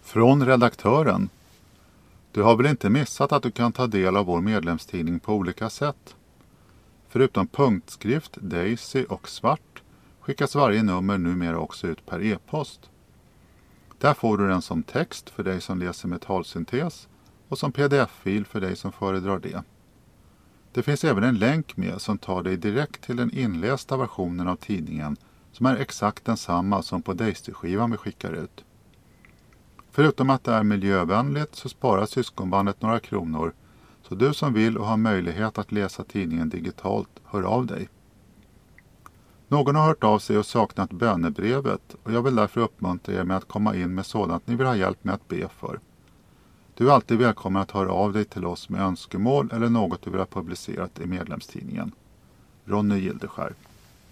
Från redaktören. Du har väl inte missat att du kan ta del av vår medlemstidning på olika sätt? Förutom punktskrift, Daisy och svart skickas varje nummer numera också ut per e-post. Där får du den som text för dig som läser med talsyntes och som pdf-fil för dig som föredrar det. Det finns även en länk med som tar dig direkt till den inlästa versionen av tidningen som är exakt densamma som på Daisy-skivan vi skickar ut. Förutom att det är miljövänligt så sparar syskonbandet några kronor, så du som vill och har möjlighet att läsa tidningen digitalt, hör av dig. Någon har hört av sig och saknat bönebrevet och jag vill därför uppmuntra er med att komma in med sådant ni vill ha hjälp med att be för. Du är alltid välkommen att höra av dig till oss med önskemål eller något du vill ha publicerat i medlemstidningen. Ronny Gildeskär.